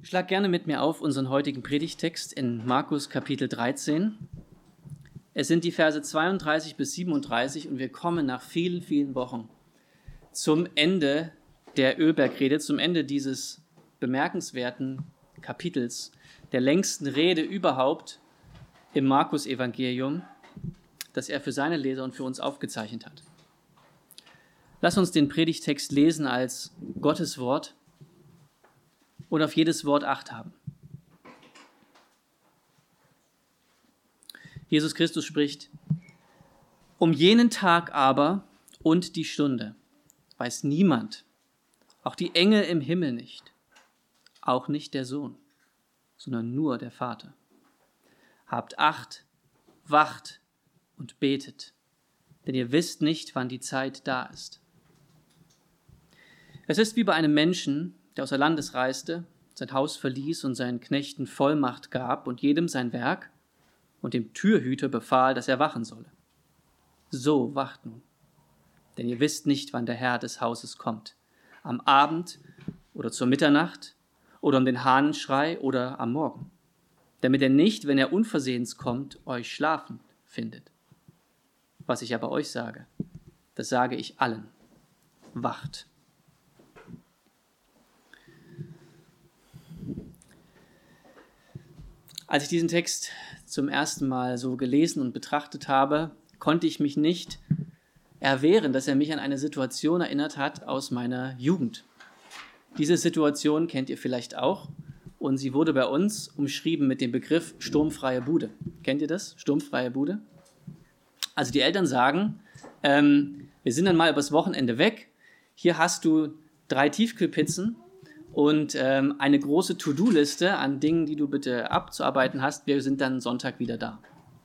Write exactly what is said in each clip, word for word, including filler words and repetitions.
Schlag gerne mit mir auf unseren heutigen Predigttext in Markus Kapitel dreizehn. Es sind die Verse zweiunddreißig bis siebenunddreißig und wir kommen nach vielen, vielen Wochen zum Ende der Ölbergrede, zum Ende dieses bemerkenswerten Kapitels, der längsten Rede überhaupt im Markus-Evangelium, das er für seine Leser und für uns aufgezeichnet hat. Lass uns den Predigttext lesen als Gottes Wort und auf jedes Wort Acht haben. Jesus Christus spricht: Um jenen Tag aber und die Stunde weiß niemand, auch die Engel im Himmel nicht, auch nicht der Sohn, sondern nur der Vater. Habt Acht, wacht und betet, denn ihr wisst nicht, wann die Zeit da ist. Es ist wie bei einem Menschen, der außer Landes reiste, sein Haus verließ und seinen Knechten Vollmacht gab und jedem sein Werk und dem Türhüter befahl, dass er wachen solle. So wacht nun, denn ihr wisst nicht, wann der Herr des Hauses kommt, am Abend oder zur Mitternacht oder um den Hahnenschrei oder am Morgen, damit er nicht, wenn er unversehens kommt, euch schlafen findet. Was ich aber euch sage, das sage ich allen: Wacht. Als ich diesen Text zum ersten Mal so gelesen und betrachtet habe, konnte ich mich nicht erwehren, dass er mich an eine Situation erinnert hat aus meiner Jugend. Diese Situation kennt ihr vielleicht auch und sie wurde bei uns umschrieben mit dem Begriff sturmfreie Bude. Kennt ihr das? Sturmfreie Bude? Also die Eltern sagen, ähm, wir sind dann mal übers Wochenende weg, hier hast du drei Tiefkühlpizzen und ähm, eine große To-Do-Liste an Dingen, die du bitte abzuarbeiten hast. Wir sind dann Sonntag wieder da.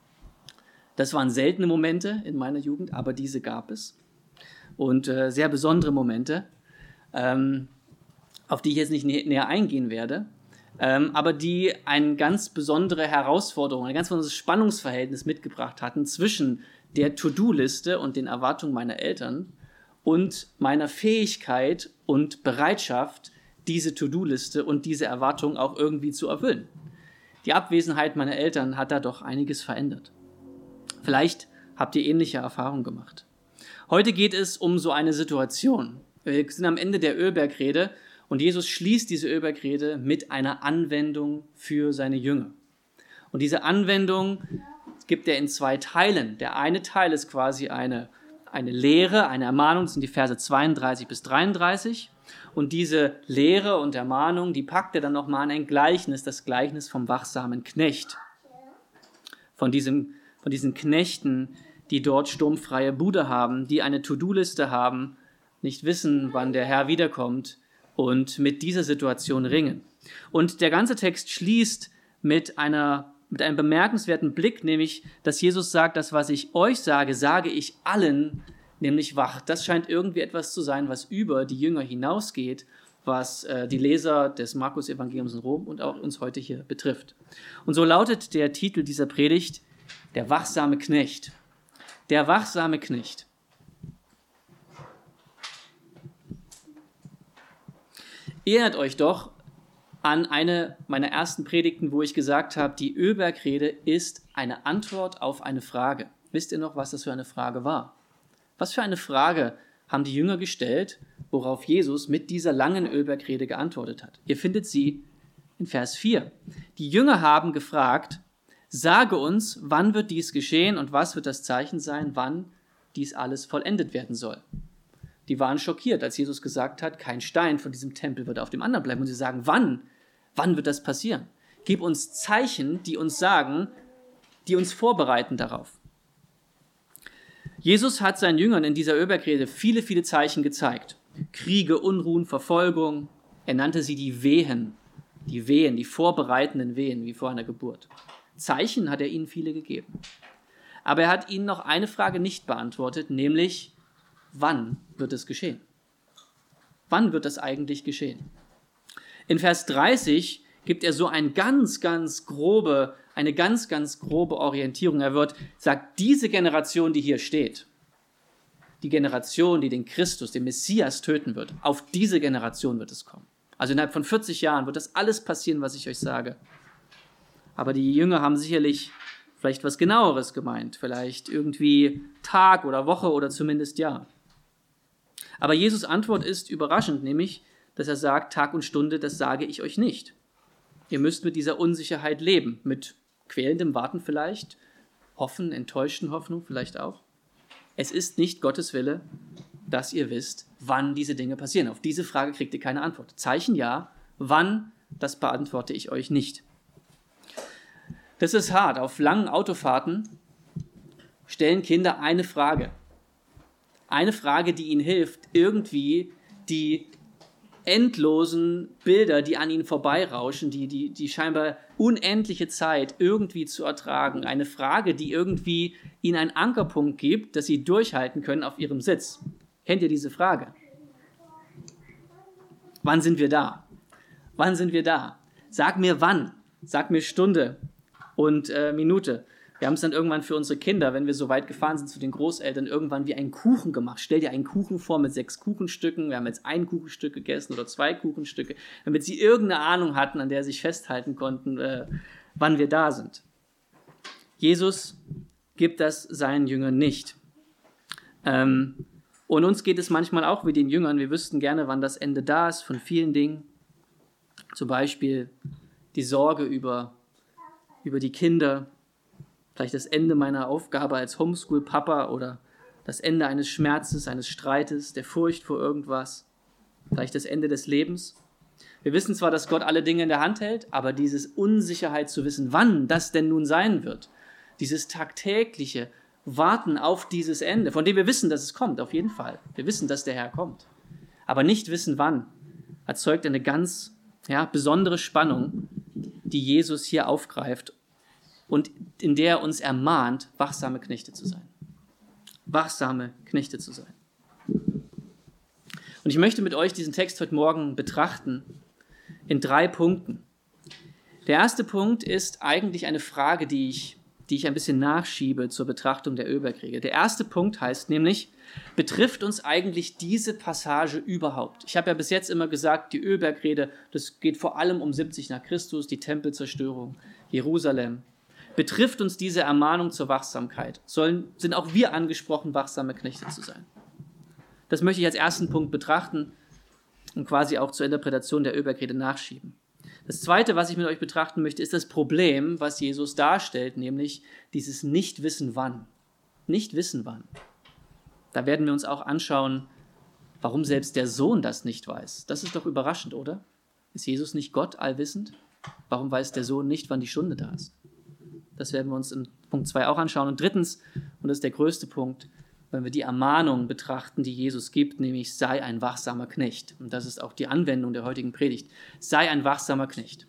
Das waren seltene Momente in meiner Jugend, aber diese gab es. Und äh, sehr besondere Momente, ähm, auf die ich jetzt nicht nä- näher eingehen werde, ähm, aber die eine ganz besondere Herausforderung, ein ganz besonderes Spannungsverhältnis mitgebracht hatten zwischen der To-Do-Liste und den Erwartungen meiner Eltern und meiner Fähigkeit und Bereitschaft, diese To-Do-Liste und diese Erwartung auch irgendwie zu erfüllen. Die Abwesenheit meiner Eltern hat da doch einiges verändert. Vielleicht habt ihr ähnliche Erfahrungen gemacht. Heute geht es um so eine Situation. Wir sind am Ende der Ölbergrede und Jesus schließt diese Ölbergrede mit einer Anwendung für seine Jünger. Und diese Anwendung gibt er in zwei Teilen. Der eine Teil ist quasi eine, eine Lehre, eine Ermahnung, das sind die Verse zweiunddreißig bis dreiunddreißig. Und diese Lehre und Ermahnung, die packt er dann nochmal in ein Gleichnis, das Gleichnis vom wachsamen Knecht. Von, diesem, von diesen Knechten, die dort sturmfreie Bude haben, die eine To-Do-Liste haben, nicht wissen, wann der Herr wiederkommt und mit dieser Situation ringen. Und der ganze Text schließt mit, einer, mit einem bemerkenswerten Blick, nämlich, dass Jesus sagt, das, was ich euch sage, sage ich allen, nämlich wacht. Das scheint irgendwie etwas zu sein, was über die Jünger hinausgeht, was äh, die Leser des Markus-Evangeliums in Rom und auch uns heute hier betrifft. Und so lautet der Titel dieser Predigt: Der wachsame Knecht. Der wachsame Knecht. Erinnert euch doch an eine meiner ersten Predigten, wo ich gesagt habe, die Ölbergrede ist eine Antwort auf eine Frage. Wisst ihr noch, was das für eine Frage war? Was für eine Frage haben die Jünger gestellt, worauf Jesus mit dieser langen Ölbergrede geantwortet hat? Ihr findet sie in Vers vier. Die Jünger haben gefragt: Sage uns, wann wird dies geschehen und was wird das Zeichen sein, wann dies alles vollendet werden soll? Die waren schockiert, als Jesus gesagt hat, kein Stein von diesem Tempel wird auf dem anderen bleiben. Und sie sagen, wann? Wann wird das passieren? Gib uns Zeichen, die uns sagen, die uns vorbereiten darauf. Jesus hat seinen Jüngern in dieser Ölbergrede viele, viele Zeichen gezeigt. Kriege, Unruhen, Verfolgung. Er nannte sie die Wehen, die Wehen, die vorbereitenden Wehen, wie vor einer Geburt. Zeichen hat er ihnen viele gegeben. Aber er hat ihnen noch eine Frage nicht beantwortet, nämlich, wann wird es geschehen? Wann wird das eigentlich geschehen? In Vers dreißig gibt er so ein ganz, ganz grobe, eine ganz, ganz grobe Orientierung. Er wird, sagt, diese Generation, die hier steht, die Generation, die den Christus, den Messias töten wird, auf diese Generation wird es kommen. Also innerhalb von vierzig Jahren wird das alles passieren, was ich euch sage. Aber die Jünger haben sicherlich vielleicht was Genaueres gemeint, vielleicht irgendwie Tag oder Woche oder zumindest Jahr. Aber Jesus' Antwort ist überraschend, nämlich, dass er sagt, Tag und Stunde, das sage ich euch nicht. Ihr müsst mit dieser Unsicherheit leben, mit quälendem Warten vielleicht, Hoffen, enttäuschten Hoffnung vielleicht auch. Es ist nicht Gottes Wille, dass ihr wisst, wann diese Dinge passieren. Auf diese Frage kriegt ihr keine Antwort. Zeichen ja, wann, das beantworte ich euch nicht. Das ist hart. Auf langen Autofahrten stellen Kinder eine Frage. Eine Frage, die ihnen hilft, irgendwie die endlosen Bilder, die an ihnen vorbeirauschen, die, die, die scheinbar unendliche Zeit irgendwie zu ertragen. Eine Frage, die irgendwie ihnen einen Ankerpunkt gibt, dass sie durchhalten können auf ihrem Sitz. Kennt ihr diese Frage? Wann sind wir da? Wann sind wir da? Sag mir wann. Sag mir Stunde und äh, Minute. Wir haben es dann irgendwann für unsere Kinder, wenn wir so weit gefahren sind zu den Großeltern, irgendwann wie einen Kuchen gemacht. Stell dir einen Kuchen vor mit sechs Kuchenstücken. Wir haben jetzt ein Kuchenstück gegessen oder zwei Kuchenstücke, damit sie irgendeine Ahnung hatten, an der sie sich festhalten konnten, äh, wann wir da sind. Jesus gibt das seinen Jüngern nicht. Ähm, und uns geht es manchmal auch wie den Jüngern. Wir wüssten gerne, wann das Ende da ist von vielen Dingen. Zum Beispiel die Sorge über, über die Kinder, vielleicht das Ende meiner Aufgabe als Homeschool-Papa oder das Ende eines Schmerzes, eines Streites, der Furcht vor irgendwas, vielleicht das Ende des Lebens. Wir wissen zwar, dass Gott alle Dinge in der Hand hält, aber diese Unsicherheit zu wissen, wann das denn nun sein wird, dieses tagtägliche Warten auf dieses Ende, von dem wir wissen, dass es kommt, auf jeden Fall. Wir wissen, dass der Herr kommt. Aber nicht wissen, wann, erzeugt eine ganz ja, besondere Spannung, die Jesus hier aufgreift und in der er uns ermahnt, wachsame Knechte zu sein. Wachsame Knechte zu sein. Und ich möchte mit euch diesen Text heute Morgen betrachten in drei Punkten. Der erste Punkt ist eigentlich eine Frage, die ich, die ich ein bisschen nachschiebe zur Betrachtung der Ölbergrede. Der erste Punkt heißt nämlich, betrifft uns eigentlich diese Passage überhaupt? Ich habe ja bis jetzt immer gesagt, die Ölbergrede, das geht vor allem um siebzig nach Christus, die Tempelzerstörung, Jerusalem. Betrifft uns diese Ermahnung zur Wachsamkeit? Sollen, sind auch wir angesprochen, wachsame Knechte zu sein? Das möchte ich als ersten Punkt betrachten und quasi auch zur Interpretation der Ölbergrede nachschieben. Das Zweite, was ich mit euch betrachten möchte, ist das Problem, was Jesus darstellt, nämlich dieses Nicht-Wissen wann. Nicht wissen wann. Da werden wir uns auch anschauen, warum selbst der Sohn das nicht weiß. Das ist doch überraschend, oder? Ist Jesus nicht Gott allwissend? Warum weiß der Sohn nicht, wann die Stunde da ist? Das werden wir uns in Punkt zwei auch anschauen. Und drittens, und das ist der größte Punkt, wenn wir die Ermahnung betrachten, die Jesus gibt, nämlich sei ein wachsamer Knecht. Und das ist auch die Anwendung der heutigen Predigt. Sei ein wachsamer Knecht.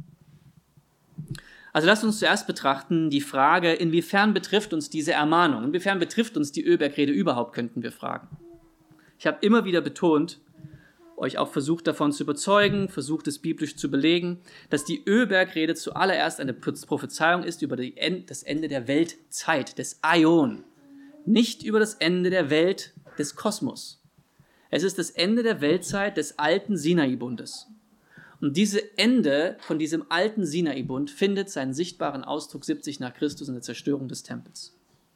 Also lasst uns zuerst betrachten die Frage, inwiefern betrifft uns diese Ermahnung? Inwiefern betrifft uns die Ölbergrede überhaupt, könnten wir fragen. Ich habe immer wieder betont, euch auch versucht davon zu überzeugen, versucht es biblisch zu belegen, dass die Ölbergrede zuallererst eine Prophezeiung ist über die End- das Ende der Weltzeit, des Aion, nicht über das Ende der Welt des Kosmos. Es ist das Ende der Weltzeit des alten Sinai-Bundes. Und dieses Ende von diesem alten Sinai-Bund findet seinen sichtbaren Ausdruck siebzig nach Christus in der Zerstörung des Tempels.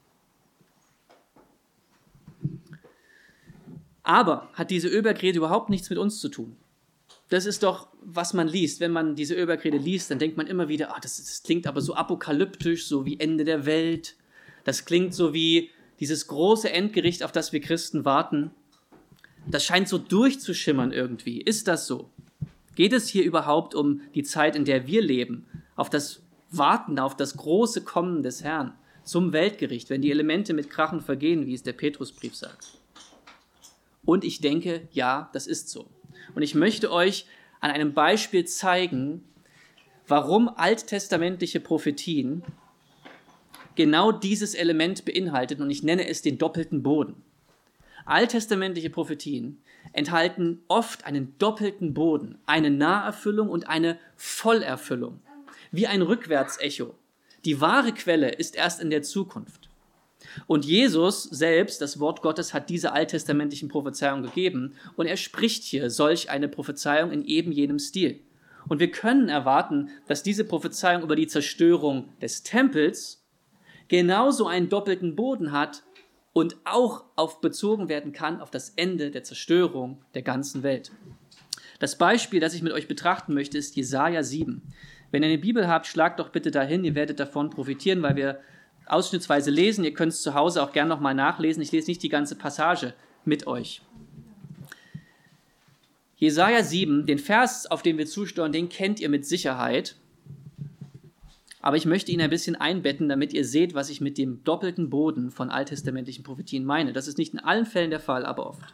Aber hat diese Ölbergrede überhaupt nichts mit uns zu tun? Das ist doch, was man liest. Wenn man diese Ölbergrede liest, dann denkt man immer wieder, ah, das, das klingt aber so apokalyptisch, so wie Ende der Welt. Das klingt so wie dieses große Endgericht, auf das wir Christen warten. Das scheint so durchzuschimmern irgendwie. Ist das so? Geht es hier überhaupt um die Zeit, in der wir leben? Auf das Warten, auf das große Kommen des Herrn zum Weltgericht, wenn die Elemente mit Krachen vergehen, wie es der Petrusbrief sagt? Und ich denke, ja, das ist so. Und ich möchte euch an einem Beispiel zeigen, warum alttestamentliche Prophetien genau dieses Element beinhalten, und ich nenne es den doppelten Boden. Alttestamentliche Prophetien enthalten oft einen doppelten Boden, eine Naherfüllung und eine Vollerfüllung, wie ein Rückwärtsecho. Die wahre Quelle ist erst in der Zukunft. Und Jesus selbst, das Wort Gottes, hat diese alttestamentlichen Prophezeiungen gegeben und er spricht hier solch eine Prophezeiung in eben jenem Stil. Und wir können erwarten, dass diese Prophezeiung über die Zerstörung des Tempels genauso einen doppelten Boden hat und auch auf bezogen werden kann auf das Ende der Zerstörung der ganzen Welt. Das Beispiel, das ich mit euch betrachten möchte, ist Jesaja sieben. Wenn ihr eine Bibel habt, schlagt doch bitte dahin, ihr werdet davon profitieren, weil wir ausschnittsweise lesen. Ihr könnt es zu Hause auch gerne nochmal nachlesen. Ich lese nicht die ganze Passage mit euch. Jesaja sieben, den Vers, auf den wir zusteuern, den kennt ihr mit Sicherheit. Aber ich möchte ihn ein bisschen einbetten, damit ihr seht, was ich mit dem doppelten Boden von alttestamentlichen Prophetien meine. Das ist nicht in allen Fällen der Fall, aber oft.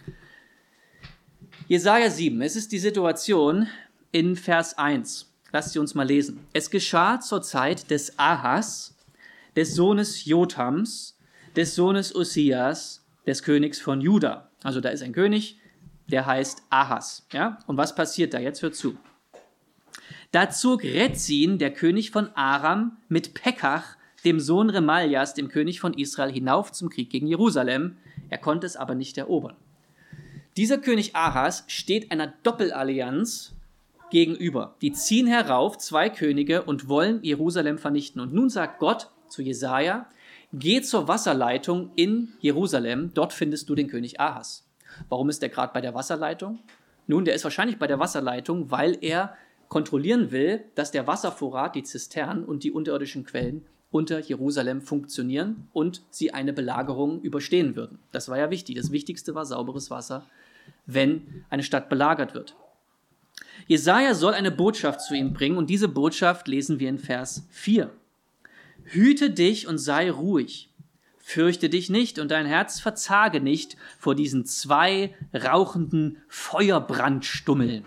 Jesaja sieben, es ist die Situation in Vers eins. Lasst sie uns mal lesen. Es geschah zur Zeit des Ahas, des Sohnes Jotams, des Sohnes Ussias, des Königs von Juda. Also da ist ein König, der heißt Ahas. Ja? Und was passiert da? Jetzt hört zu. Da zog Rezin, der König von Aram, mit Pekach, dem Sohn Remaljas, dem König von Israel, hinauf zum Krieg gegen Jerusalem. Er konnte es aber nicht erobern. Dieser König Ahas steht einer Doppelallianz gegenüber. Die ziehen herauf, zwei Könige, und wollen Jerusalem vernichten. Und nun sagt Gott zu Jesaja, geh zur Wasserleitung in Jerusalem, dort findest du den König Ahas. Warum ist er gerade bei der Wasserleitung? Nun, der ist wahrscheinlich bei der Wasserleitung, weil er kontrollieren will, dass der Wasservorrat, die Zisternen und die unterirdischen Quellen unter Jerusalem funktionieren und sie eine Belagerung überstehen würden. Das war ja wichtig. Das Wichtigste war sauberes Wasser, wenn eine Stadt belagert wird. Jesaja soll eine Botschaft zu ihm bringen und diese Botschaft lesen wir in Vers vier. Hüte dich und sei ruhig. Fürchte dich nicht und dein Herz verzage nicht vor diesen zwei rauchenden Feuerbrandstummeln.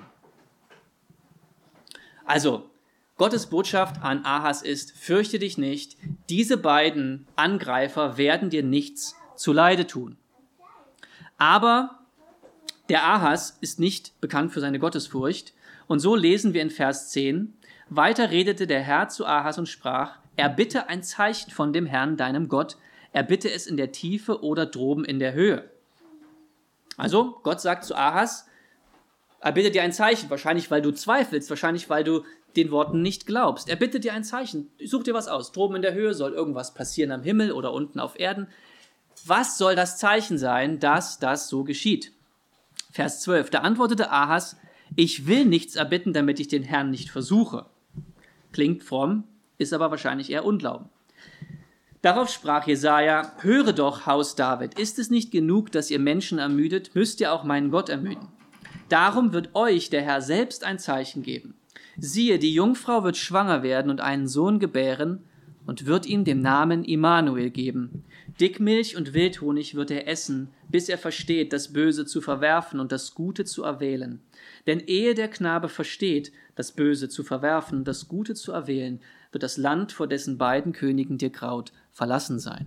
Also, Gottes Botschaft an Ahas ist, fürchte dich nicht, diese beiden Angreifer werden dir nichts zuleide tun. Aber der Ahas ist nicht bekannt für seine Gottesfurcht und so lesen wir in Vers zehn, weiter redete der Herr zu Ahas und sprach, erbitte ein Zeichen von dem Herrn, deinem Gott, erbitte es in der Tiefe oder droben in der Höhe. Also, Gott sagt zu Ahas, erbitte dir ein Zeichen, wahrscheinlich weil du zweifelst, wahrscheinlich weil du den Worten nicht glaubst. Erbitte dir ein Zeichen, such dir was aus, droben in der Höhe soll irgendwas passieren am Himmel oder unten auf Erden. Was soll das Zeichen sein, dass das so geschieht? Vers zwölf, da antwortete Ahas, ich will nichts erbitten, damit ich den Herrn nicht versuche. Klingt fromm, ist aber wahrscheinlich eher Unglauben. Darauf sprach Jesaja, höre doch, Haus David, ist es nicht genug, dass ihr Menschen ermüdet, müsst ihr auch meinen Gott ermüden. Darum wird euch der Herr selbst ein Zeichen geben. Siehe, die Jungfrau wird schwanger werden und einen Sohn gebären und wird ihm den Namen Immanuel geben. Dickmilch und Wildhonig wird er essen, bis er versteht, das Böse zu verwerfen und das Gute zu erwählen. Denn ehe der Knabe versteht, das Böse zu verwerfen und das Gute zu erwählen, wird das Land, vor dessen beiden Königen dir graut, verlassen sein.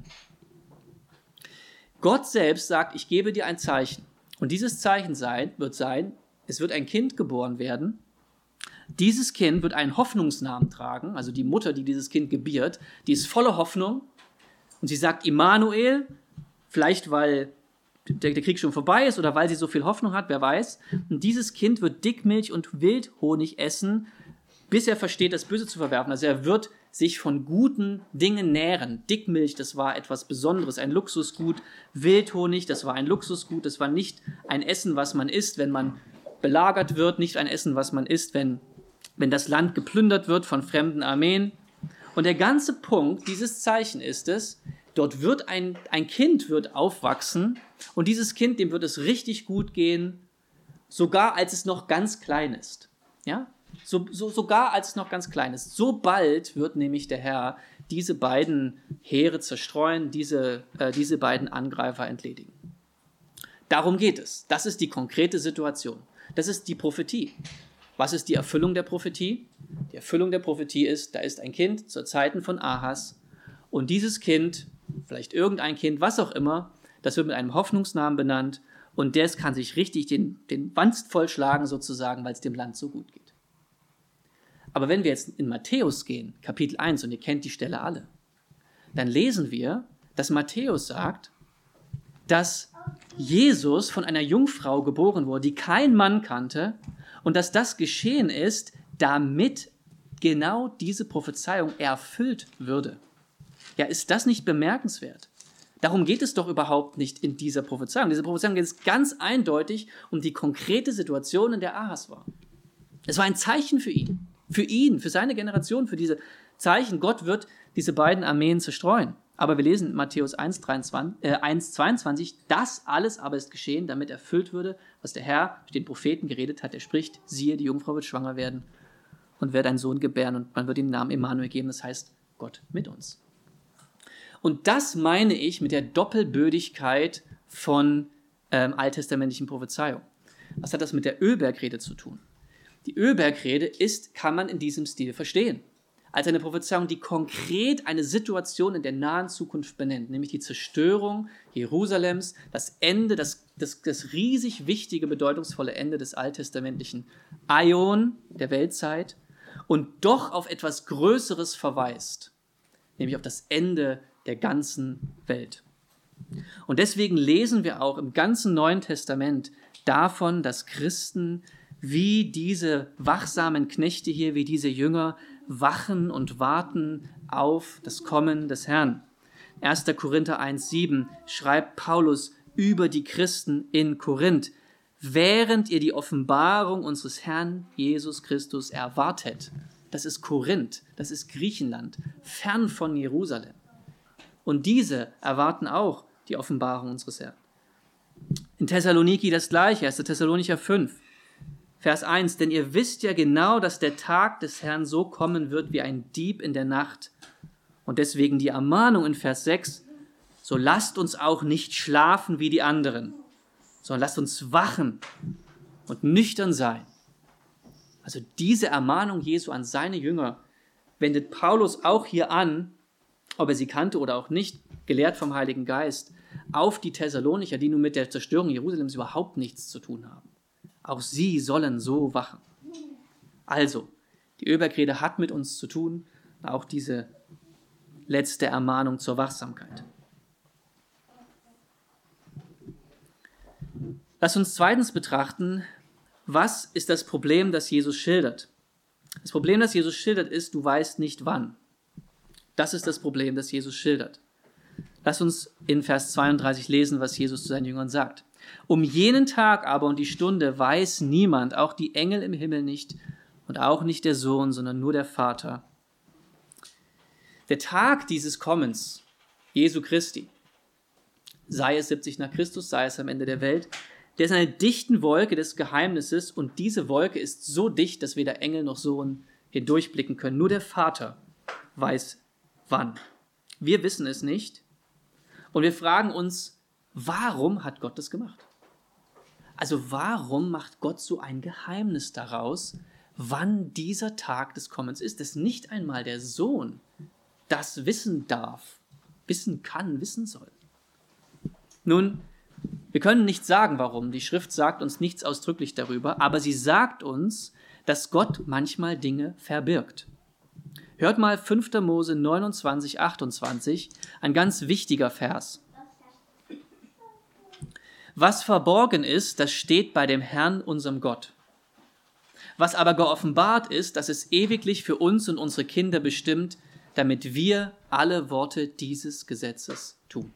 Gott selbst sagt, ich gebe dir ein Zeichen. Und dieses Zeichen sein, wird sein, es wird ein Kind geboren werden. Dieses Kind wird einen Hoffnungsnamen tragen, also die Mutter, die dieses Kind gebiert, die ist voller Hoffnung. Und sie sagt Immanuel, vielleicht weil der, der Krieg schon vorbei ist oder weil sie so viel Hoffnung hat, wer weiß. Und dieses Kind wird Dickmilch und Wildhonig essen, bis er versteht, das Böse zu verwerfen. Also er wird sich von guten Dingen nähren. Dickmilch, das war etwas Besonderes, ein Luxusgut. Wildhonig, das war ein Luxusgut. Das war nicht ein Essen, was man isst, wenn man belagert wird, nicht ein Essen, was man isst, wenn, wenn das Land geplündert wird von fremden Armeen. Und der ganze Punkt dieses Zeichen ist es, dort wird ein, ein Kind wird aufwachsen und dieses Kind, dem wird es richtig gut gehen, sogar als es noch ganz klein ist. Ja? So, so, sogar als es noch ganz klein ist. So bald wird nämlich der Herr diese beiden Heere zerstreuen, diese, äh, diese beiden Angreifer entledigen. Darum geht es. Das ist die konkrete Situation. Das ist die Prophetie. Was ist die Erfüllung der Prophetie? Die Erfüllung der Prophetie ist, da ist ein Kind zur Zeiten von Ahas und dieses Kind, vielleicht irgendein Kind, was auch immer, das wird mit einem Hoffnungsnamen benannt und der kann sich richtig den, den Wanst vollschlagen sozusagen, weil es dem Land so gut geht. Aber wenn wir jetzt in Matthäus gehen, Kapitel eins, und ihr kennt die Stelle alle, dann lesen wir, dass Matthäus sagt, dass Jesus von einer Jungfrau geboren wurde, die kein Mann kannte, und dass das geschehen ist, damit genau diese Prophezeiung erfüllt würde. Ja, ist das nicht bemerkenswert? Darum geht es doch überhaupt nicht in dieser Prophezeiung. Diese Prophezeiung geht es ganz eindeutig um die konkrete Situation, in der Ahas war. Es war ein Zeichen für ihn, für ihn, für seine Generation, für diese Zeichen. Gott wird diese beiden Armeen zerstreuen. Aber wir lesen in Matthäus eins, zweiundzwanzig, das alles aber ist geschehen, damit erfüllt würde, was der Herr durch den Propheten geredet hat. Er spricht, siehe, die Jungfrau wird schwanger werden und wird einen Sohn gebären und man wird ihm den Namen Immanuel geben, das heißt Gott mit uns. Und das meine ich mit der Doppelbödigkeit von ähm, alttestamentlichen Prophezeiungen. Was hat das mit der Ölbergrede zu tun? Die Ölbergrede ist, kann man in diesem Stil verstehen, als eine Prophezeiung, die konkret eine Situation in der nahen Zukunft benennt, nämlich die Zerstörung Jerusalems, das Ende, das, das, das riesig wichtige, bedeutungsvolle Ende des alttestamentlichen Aion, der Weltzeit, und doch auf etwas Größeres verweist, nämlich auf das Ende der ganzen Welt. Und deswegen lesen wir auch im ganzen Neuen Testament davon, dass Christen wie diese wachsamen Knechte hier, wie diese Jünger, wachen und warten auf das Kommen des Herrn. erster Korinther eins, sieben schreibt Paulus über die Christen in Korinth: Während ihr die Offenbarung unseres Herrn Jesus Christus erwartet. Das ist Korinth, das ist Griechenland, fern von Jerusalem. Und diese erwarten auch die Offenbarung unseres Herrn. In Thessaloniki das Gleiche, erster Thessalonicher fünf, Vers eins, denn ihr wisst ja genau, dass der Tag des Herrn so kommen wird wie ein Dieb in der Nacht. Und deswegen die Ermahnung in Vers sechs, so lasst uns auch nicht schlafen wie die anderen, sondern lasst uns wachen und nüchtern sein. Also diese Ermahnung Jesu an seine Jünger wendet Paulus auch hier an, ob er sie kannte oder auch nicht, gelehrt vom Heiligen Geist, auf die Thessalonicher, die nun mit der Zerstörung Jerusalems überhaupt nichts zu tun haben. Auch sie sollen so wachen. Also, die Ölbergrede hat mit uns zu tun, auch diese letzte Ermahnung zur Wachsamkeit. Lass uns zweitens betrachten, was ist das Problem, das Jesus schildert? Das Problem, das Jesus schildert, ist, du weißt nicht wann. Das ist das Problem, das Jesus schildert. Lass uns in Vers zweiunddreißig lesen, was Jesus zu seinen Jüngern sagt. Um jenen Tag aber und die Stunde weiß niemand, auch die Engel im Himmel nicht und auch nicht der Sohn, sondern nur der Vater. Der Tag dieses Kommens, Jesu Christi, sei es siebzig nach Christus, sei es am Ende der Welt, der ist eine dichten Wolke des Geheimnisses und diese Wolke ist so dicht, dass weder Engel noch Sohn hindurchblicken können. Nur der Vater weiß wann. Wir wissen es nicht und wir fragen uns, warum hat Gott das gemacht? Also warum macht Gott so ein Geheimnis daraus, wann dieser Tag des Kommens ist, dass nicht einmal der Sohn das wissen darf, wissen kann, wissen soll? Nun, wir können nicht sagen, warum. Die Schrift sagt uns nichts ausdrücklich darüber, aber sie sagt uns, dass Gott manchmal Dinge verbirgt. Hört mal fünfter Mose neunundzwanzig, achtundzwanzig, ein ganz wichtiger Vers. Was verborgen ist, das steht bei dem Herrn, unserem Gott. Was aber geoffenbart ist, das ist ewiglich für uns und unsere Kinder bestimmt, damit wir alle Worte dieses Gesetzes tun.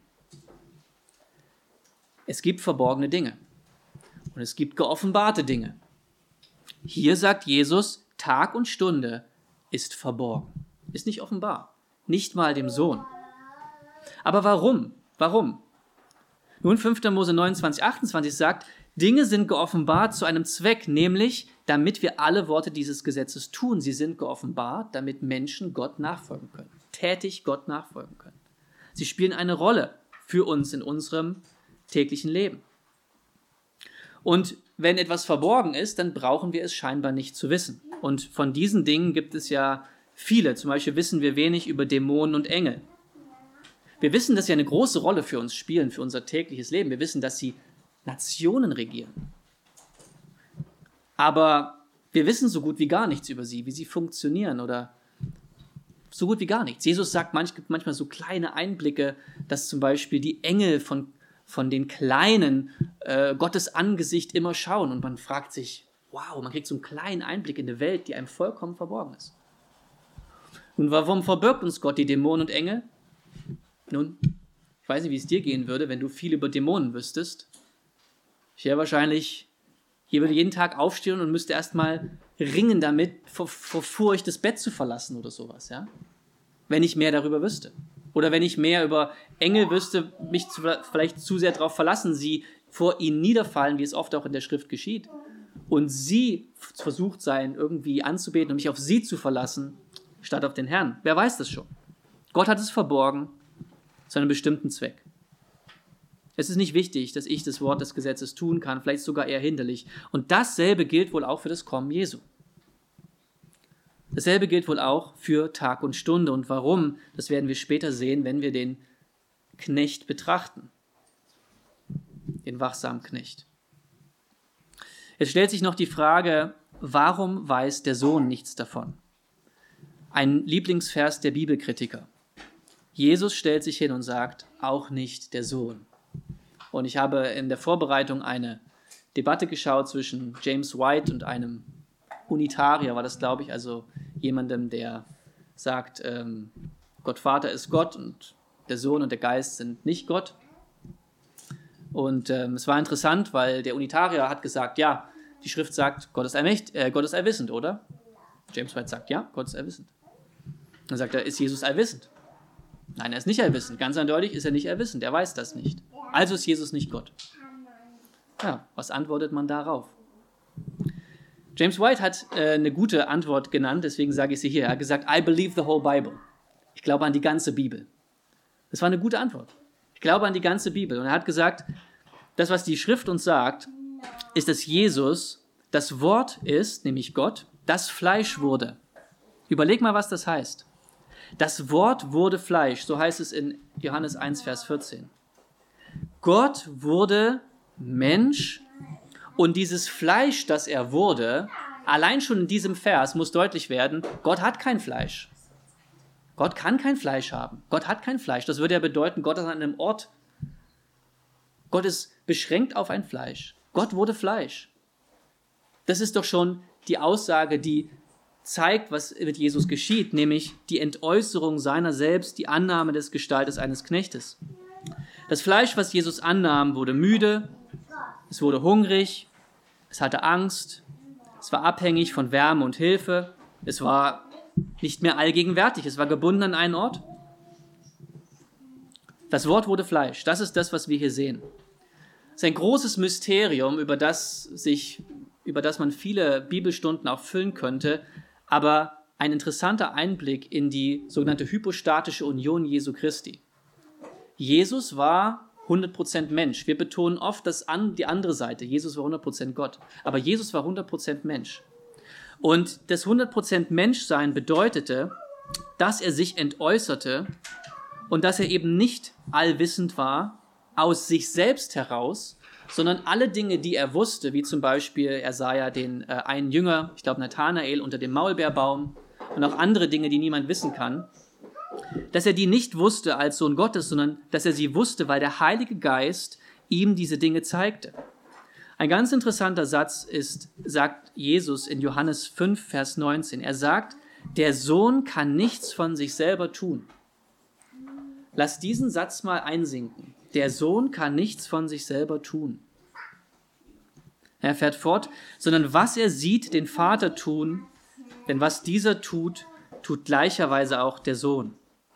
Es gibt verborgene Dinge und es gibt geoffenbarte Dinge. Hier sagt Jesus, Tag und Stunde ist verborgen, ist nicht offenbar, nicht mal dem Sohn. Aber warum? Warum? Nun, fünfter Mose neunundzwanzig, achtundzwanzig sagt, Dinge sind geoffenbart zu einem Zweck, nämlich damit wir alle Worte dieses Gesetzes tun. Sie sind geoffenbart, damit Menschen Gott nachfolgen können, tätig Gott nachfolgen können. Sie spielen eine Rolle für uns in unserem täglichen Leben. Und wenn etwas verborgen ist, dann brauchen wir es scheinbar nicht zu wissen. Und von diesen Dingen gibt es ja viele. Zum Beispiel wissen wir wenig über Dämonen und Engel. Wir wissen, dass sie eine große Rolle für uns spielen, für unser tägliches Leben. Wir wissen, dass sie Nationen regieren. Aber wir wissen so gut wie gar nichts über sie, wie sie funktionieren oder so gut wie gar nichts. Jesus sagt manch, gibt manchmal so kleine Einblicke, dass zum Beispiel die Engel von, von den Kleinen äh, Gottes Angesicht immer schauen und man fragt sich, wow, man kriegt so einen kleinen Einblick in eine Welt, die einem vollkommen verborgen ist. Und warum verbirgt uns Gott die Dämonen und Engel? Nun, ich weiß nicht, wie es dir gehen würde, wenn du viel über Dämonen wüsstest. Ich wäre wahrscheinlich, hier würde jeden Tag aufstehen und müsste erstmal ringen damit, vor, vor Furcht das Bett zu verlassen oder sowas, ja? Wenn ich mehr darüber wüsste. Oder wenn ich mehr über Engel wüsste, mich zu, vielleicht zu sehr darauf verlassen, sie vor ihnen niederfallen, wie es oft auch in der Schrift geschieht, und sie versucht sein, irgendwie anzubeten und mich auf sie zu verlassen, statt auf den Herrn. Wer weiß das schon? Gott hat es verborgen zu einem bestimmten Zweck. Es ist nicht wichtig, dass ich das Wort des Gesetzes tun kann, vielleicht sogar eher hinderlich. Und dasselbe gilt wohl auch für das Kommen Jesu. Dasselbe gilt wohl auch für Tag und Stunde. Und warum, das werden wir später sehen, wenn wir den Knecht betrachten. Den wachsamen Knecht. Jetzt stellt sich noch die Frage, warum weiß der Sohn nichts davon? Ein Lieblingsvers der Bibelkritiker. Jesus stellt sich hin und sagt, auch nicht der Sohn. Und ich habe in der Vorbereitung eine Debatte geschaut zwischen James White und einem Unitarier, war das, glaube ich, also jemandem, der sagt, ähm, Gott Vater ist Gott und der Sohn und der Geist sind nicht Gott. Und ähm, es war interessant, weil der Unitarier hat gesagt, ja, die Schrift sagt, Gott ist, allmächt, äh, Gott ist allwissend, oder? James White sagt, ja, Gott ist allwissend. Dann sagt er, ist Jesus allwissend? Nein, er ist nicht allwissend. Ganz eindeutig ist er nicht allwissend. Er weiß das nicht. Also ist Jesus nicht Gott. Ja, was antwortet man darauf? James White hat äh, eine gute Antwort genannt, deswegen sage ich sie hier. Er hat gesagt, I believe the whole Bible. Ich glaube an die ganze Bibel. Das war eine gute Antwort. Ich glaube an die ganze Bibel. Und er hat gesagt, das, was die Schrift uns sagt, ist, dass Jesus das Wort ist, nämlich Gott, das Fleisch wurde. Überleg mal, was das heißt. Das Wort wurde Fleisch, so heißt es in Johannes eins, Vers vierzehn. Gott wurde Mensch und dieses Fleisch, das er wurde, allein schon in diesem Vers muss deutlich werden, Gott hat kein Fleisch. Gott kann kein Fleisch haben. Gott hat kein Fleisch. Das würde ja bedeuten, Gott ist an einem Ort. Gott ist beschränkt auf ein Fleisch. Gott wurde Fleisch. Das ist doch schon die Aussage, die zeigt, was mit Jesus geschieht, nämlich die Entäußerung seiner selbst, die Annahme des Gestaltes eines Knechtes. Das Fleisch, was Jesus annahm, wurde müde, es wurde hungrig, es hatte Angst, es war abhängig von Wärme und Hilfe, es war nicht mehr allgegenwärtig, es war gebunden an einen Ort. Das Wort wurde Fleisch, das ist das, was wir hier sehen. Es ist ein großes Mysterium, über das, sich, über das man viele Bibelstunden auch füllen könnte, aber ein interessanter Einblick in die sogenannte hypostatische Union Jesu Christi. Jesus war hundert Prozent Mensch. Wir betonen oft das an, die andere Seite. Jesus war hundert Prozent Gott. Aber Jesus war hundert Prozent Mensch. Und das hundert Prozent Menschsein bedeutete, dass er sich entäußerte und dass er eben nicht allwissend war aus sich selbst heraus, sondern alle Dinge, die er wusste, wie zum Beispiel, er sah ja den äh, einen Jünger, ich glaube Nathanael, unter dem Maulbeerbaum und auch andere Dinge, die niemand wissen kann, dass er die nicht wusste als Sohn Gottes, sondern dass er sie wusste, weil der Heilige Geist ihm diese Dinge zeigte. Ein ganz interessanter Satz ist, sagt Jesus in Johannes fünf, Vers neunzehn. Er sagt, der Sohn kann nichts von sich selber tun. Lass diesen Satz mal einsinken. Der Sohn kann nichts von sich selber tun. Er fährt fort, sondern was er sieht, den Vater tun, denn was dieser tut, tut gleicherweise auch der Sohn.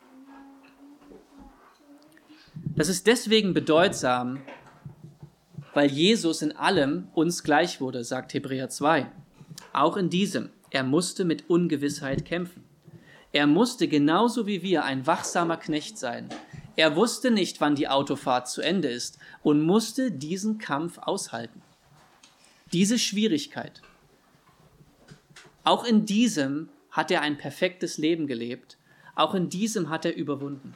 Das ist deswegen bedeutsam, weil Jesus in allem uns gleich wurde, sagt Hebräer zwei. Auch in diesem, er musste mit Ungewissheit kämpfen. Er musste genauso wie wir ein wachsamer Knecht sein. Er wusste nicht, wann die Autofahrt zu Ende ist und musste diesen Kampf aushalten. Diese Schwierigkeit. Auch in diesem hat er ein perfektes Leben gelebt. Auch in diesem hat er überwunden.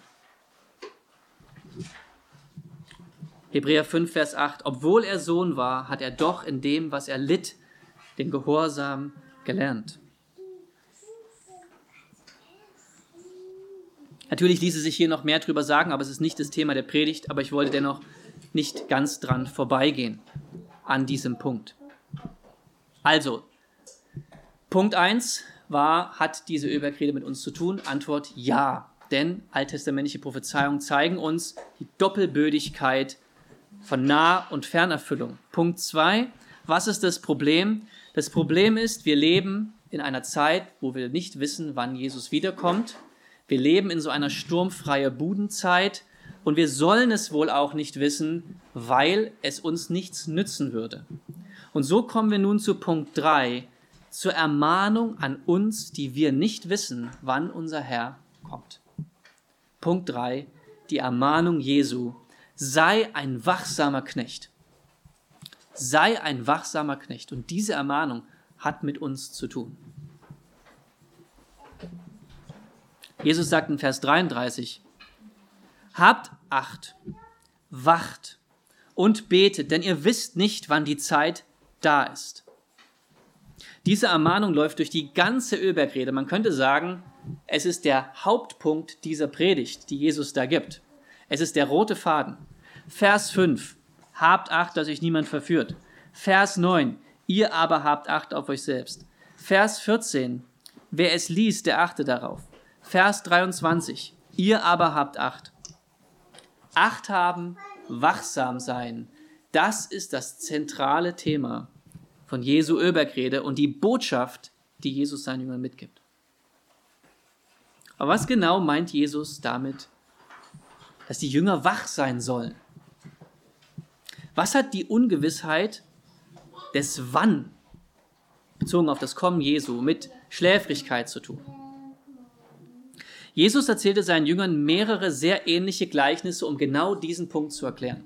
Hebräer fünf, Vers acht. Obwohl er Sohn war, hat er doch in dem, was er litt, den Gehorsam gelernt. Natürlich ließe sich hier noch mehr drüber sagen, aber es ist nicht das Thema der Predigt, aber ich wollte dennoch nicht ganz dran vorbeigehen an diesem Punkt. Also, Punkt eins war, hat diese Ölbergrede mit uns zu tun? Antwort ja, denn alttestamentliche Prophezeiungen zeigen uns die Doppelbödigkeit von Nah- und Fernerfüllung. Punkt zwei, was ist das Problem? Das Problem ist, wir leben in einer Zeit, wo wir nicht wissen, wann Jesus wiederkommt. Wir leben in so einer sturmfreien Budenzeit und wir sollen es wohl auch nicht wissen, weil es uns nichts nützen würde. Und so kommen wir nun zu Punkt drei, zur Ermahnung an uns, die wir nicht wissen, wann unser Herr kommt. Punkt drei, die Ermahnung Jesu, sei ein wachsamer Knecht. Sei ein wachsamer Knecht. Und diese Ermahnung hat mit uns zu tun. Jesus sagt in Vers dreiunddreißig, habt Acht, wacht und betet, denn ihr wisst nicht, wann die Zeit da ist. Diese Ermahnung läuft durch die ganze Ölbergrede. Man könnte sagen, es ist der Hauptpunkt dieser Predigt, die Jesus da gibt. Es ist der rote Faden. Vers fünf, habt Acht, dass euch niemand verführt. Vers neun, ihr aber habt Acht auf euch selbst. Vers vierzehn, wer es liest, der achte darauf. Vers dreiundzwanzig, ihr aber habt Acht. Acht haben, wachsam sein, das ist das zentrale Thema von Jesu Ölbergrede und die Botschaft, die Jesus seinen Jüngern mitgibt. Aber was genau meint Jesus damit, dass die Jünger wach sein sollen? Was hat die Ungewissheit des Wann, bezogen auf das Kommen Jesu, mit Schläfrigkeit zu tun? Jesus erzählte seinen Jüngern mehrere sehr ähnliche Gleichnisse, um genau diesen Punkt zu erklären.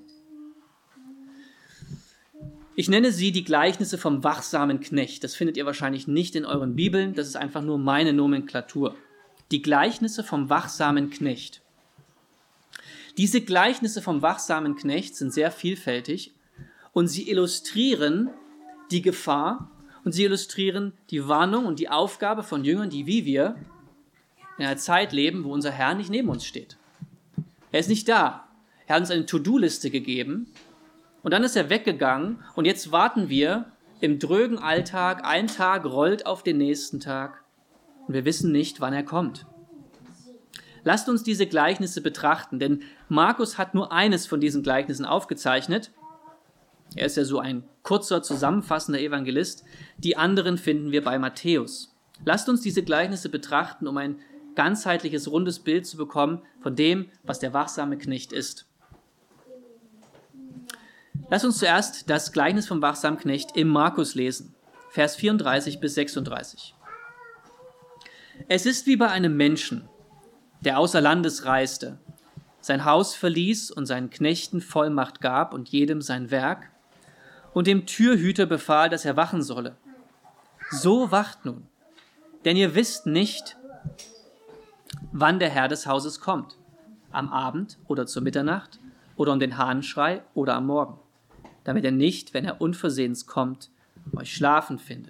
Ich nenne sie die Gleichnisse vom wachsamen Knecht. Das findet ihr wahrscheinlich nicht in euren Bibeln, das ist einfach nur meine Nomenklatur. Die Gleichnisse vom wachsamen Knecht. Diese Gleichnisse vom wachsamen Knecht sind sehr vielfältig und sie illustrieren die Gefahr und sie illustrieren die Warnung und die Aufgabe von Jüngern, die wie wir in einer Zeit leben, wo unser Herr nicht neben uns steht. Er ist nicht da. Er hat uns eine To-Do-Liste gegeben und dann ist er weggegangen und jetzt warten wir im drögen Alltag, ein Tag rollt auf den nächsten Tag und wir wissen nicht, wann er kommt. Lasst uns diese Gleichnisse betrachten, denn Markus hat nur eines von diesen Gleichnissen aufgezeichnet. Er ist ja so ein kurzer, zusammenfassender Evangelist. Die anderen finden wir bei Matthäus. Lasst uns diese Gleichnisse betrachten, um ein ganzheitliches, rundes Bild zu bekommen von dem, was der wachsame Knecht ist. Lasst uns zuerst das Gleichnis vom wachsamen Knecht im Markus lesen, Vers vierunddreißig bis sechsunddreißig. Es ist wie bei einem Menschen, der außer Landes reiste, sein Haus verließ und seinen Knechten Vollmacht gab und jedem sein Werk und dem Türhüter befahl, dass er wachen solle. So wacht nun, denn ihr wisst nicht, wann der Herr des Hauses kommt, am Abend oder zur Mitternacht oder um den Hahnenschrei oder am Morgen, damit er nicht, wenn er unversehens kommt, euch schlafen findet.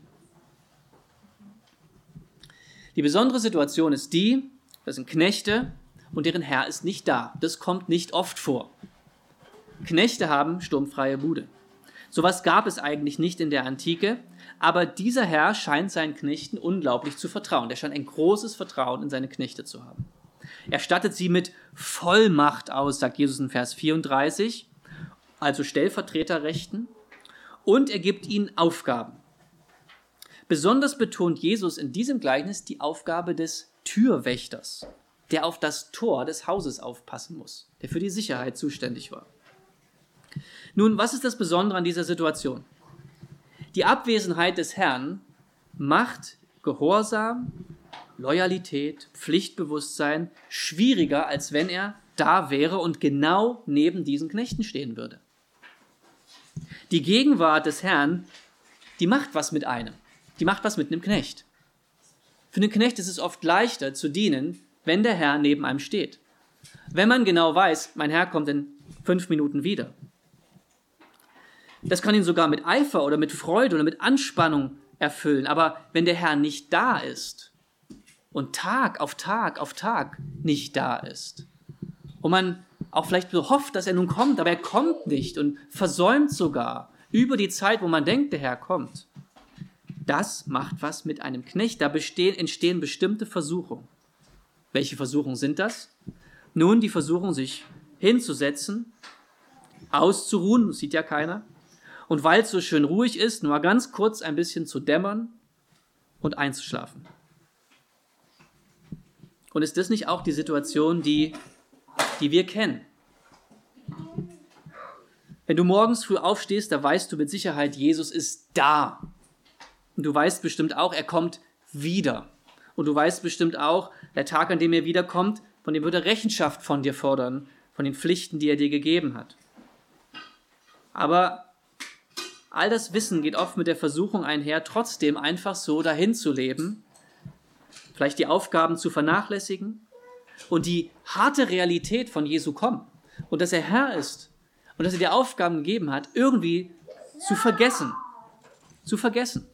Die besondere Situation ist die, das sind Knechte und deren Herr ist nicht da. Das kommt nicht oft vor. Knechte haben sturmfreie Bude. Sowas gab es eigentlich nicht in der Antike, aber dieser Herr scheint seinen Knechten unglaublich zu vertrauen. Der scheint ein großes Vertrauen in seine Knechte zu haben. Er stattet sie mit Vollmacht aus, sagt Jesus in Vers vierunddreißig, also Stellvertreterrechten, und er gibt ihnen Aufgaben. Besonders betont Jesus in diesem Gleichnis die Aufgabe des Türwächters, der auf das Tor des Hauses aufpassen muss, der für die Sicherheit zuständig war. Nun, was ist das Besondere an dieser Situation? Die Abwesenheit des Herrn macht Gehorsam, Loyalität, Pflichtbewusstsein schwieriger, als wenn er da wäre und genau neben diesen Knechten stehen würde. Die Gegenwart des Herrn, die macht was mit einem, die macht was mit einem Knecht. Für den Knecht ist es oft leichter zu dienen, wenn der Herr neben einem steht. Wenn man genau weiß, mein Herr kommt in fünf Minuten wieder. Das kann ihn sogar mit Eifer oder mit Freude oder mit Anspannung erfüllen. Aber wenn der Herr nicht da ist, und Tag auf Tag auf Tag nicht da ist. Und man auch vielleicht so hofft, dass er nun kommt, aber er kommt nicht und versäumt sogar über die Zeit, wo man denkt, der Herr kommt. Das macht was mit einem Knecht. Da bestehen, entstehen bestimmte Versuchungen. Welche Versuchungen sind das? Nun, die Versuchung, sich hinzusetzen, auszuruhen, das sieht ja keiner, und weil es so schön ruhig ist, nur ganz kurz ein bisschen zu dämmern und einzuschlafen. Und ist das nicht auch die Situation, die, die wir kennen? Wenn du morgens früh aufstehst, da weißt du mit Sicherheit, Jesus ist da. Und du weißt bestimmt auch, er kommt wieder. Und du weißt bestimmt auch, der Tag, an dem er wiederkommt, von dem wird er Rechenschaft von dir fordern, von den Pflichten, die er dir gegeben hat. Aber all das Wissen geht oft mit der Versuchung einher, trotzdem einfach so dahin zu leben, vielleicht die Aufgaben zu vernachlässigen und die harte Realität von Jesu Kommen und dass er Herr ist und dass er dir Aufgaben gegeben hat, irgendwie zu vergessen. Zu vergessen.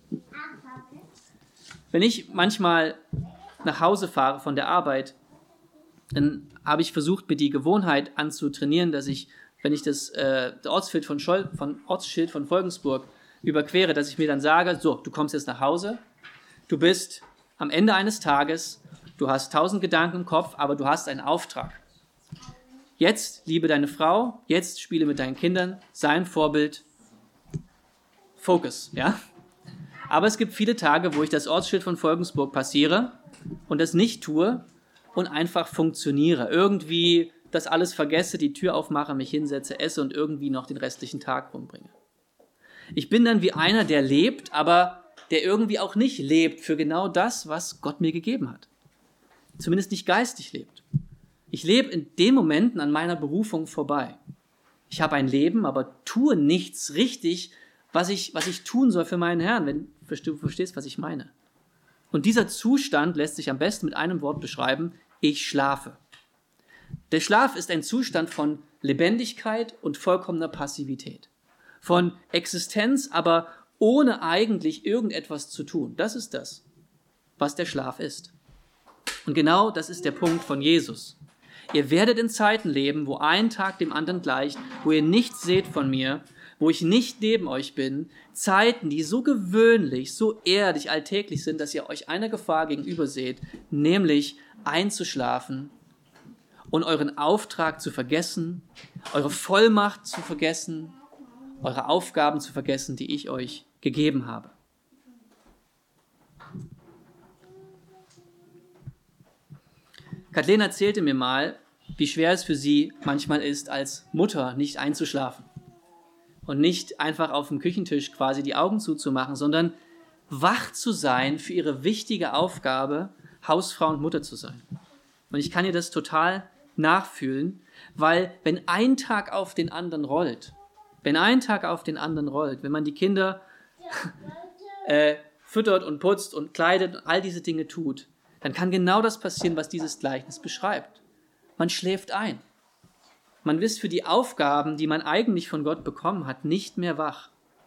Wenn ich manchmal nach Hause fahre von der Arbeit, dann habe ich versucht, mir die Gewohnheit anzutrainieren, dass ich, wenn ich das äh, Ortsschild von, Scholl, von Ortsschild von Volkensburg überquere, dass ich mir dann sage, so, du kommst jetzt nach Hause, du bist am Ende eines Tages, du hast tausend Gedanken im Kopf, aber du hast einen Auftrag. Jetzt liebe deine Frau, jetzt spiele mit deinen Kindern, sei ein Vorbild, Focus, ja? Aber es gibt viele Tage, wo ich das Ortsschild von Volkensburg passiere und das nicht tue und einfach funktioniere. Irgendwie das alles vergesse, die Tür aufmache, mich hinsetze, esse und irgendwie noch den restlichen Tag rumbringe. Ich bin dann wie einer, der lebt, aber der irgendwie auch nicht lebt für genau das, was Gott mir gegeben hat. Zumindest nicht geistig lebt. Ich lebe in den Momenten an meiner Berufung vorbei. Ich habe ein Leben, aber tue nichts richtig, was ich, was ich tun soll für meinen Herrn, wenn du verstehst, was ich meine. Und dieser Zustand lässt sich am besten mit einem Wort beschreiben: ich schlafe. Der Schlaf ist ein Zustand von Lebendigkeit und vollkommener Passivität. Von Existenz, aber ohne eigentlich irgendetwas zu tun. Das ist das, was der Schlaf ist. Und genau das ist der Punkt von Jesus. Ihr werdet in Zeiten leben, wo ein Tag dem anderen gleicht, wo ihr nichts seht von mir, wo ich nicht neben euch bin, Zeiten, die so gewöhnlich, so ehrlich, alltäglich sind, dass ihr euch einer Gefahr gegenüber seht, nämlich einzuschlafen und euren Auftrag zu vergessen, eure Vollmacht zu vergessen, eure Aufgaben zu vergessen, die ich euch gegeben habe. Kathleen erzählte mir mal, wie schwer es für sie manchmal ist, als Mutter nicht einzuschlafen und nicht einfach auf dem Küchentisch quasi die Augen zuzumachen, sondern wach zu sein für ihre wichtige Aufgabe, Hausfrau und Mutter zu sein. Und ich kann ihr das total nachfühlen, weil wenn ein Tag auf den anderen rollt, wenn ein Tag auf den anderen rollt, wenn man die Kinder äh, füttert und putzt und kleidet und all diese Dinge tut, dann kann genau das passieren, was dieses Gleichnis beschreibt. Man schläft ein. Man ist für die Aufgaben, die man eigentlich von Gott bekommen hat, nicht mehr wach.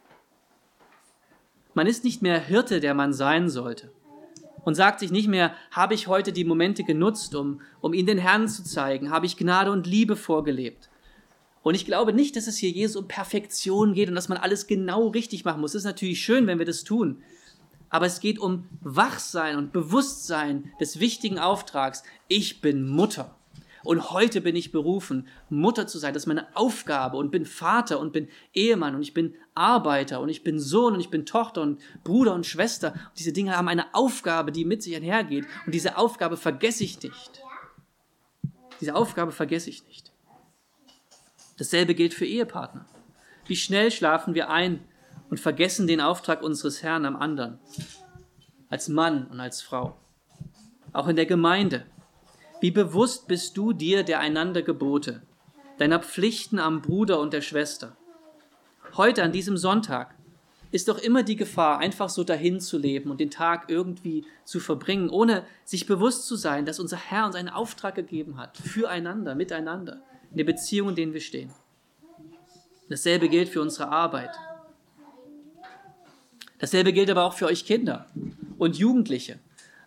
Man ist nicht mehr Hirte, der man sein sollte. Und sagt sich nicht mehr, habe ich heute die Momente genutzt, um, um ihn den Herrn zu zeigen? Habe ich Gnade und Liebe vorgelebt? Und ich glaube nicht, dass es hier Jesus um Perfektion geht und dass man alles genau richtig machen muss. Es ist natürlich schön, wenn wir das tun. Aber es geht um Wachsein und Bewusstsein des wichtigen Auftrags. Ich bin Mutter. Und heute bin ich berufen, Mutter zu sein. Das ist meine Aufgabe. Und bin Vater und bin Ehemann und ich bin Arbeiter und ich bin Sohn und ich bin Tochter und Bruder und Schwester. Und diese Dinge haben eine Aufgabe, die mit sich einhergeht. Und diese Aufgabe vergesse ich nicht. Diese Aufgabe vergesse ich nicht. Dasselbe gilt für Ehepartner. Wie schnell schlafen wir ein und vergessen den Auftrag unseres Herrn am anderen. Als Mann und als Frau. Auch in der Gemeinde. Wie bewusst bist du dir der einander Gebote, deiner Pflichten am Bruder und der Schwester? Heute, an diesem Sonntag, ist doch immer die Gefahr, einfach so dahin zu leben und den Tag irgendwie zu verbringen, ohne sich bewusst zu sein, dass unser Herr uns einen Auftrag gegeben hat, füreinander, miteinander, in der Beziehung, in denen wir stehen. Dasselbe gilt für unsere Arbeit. Dasselbe gilt aber auch für euch Kinder und Jugendliche.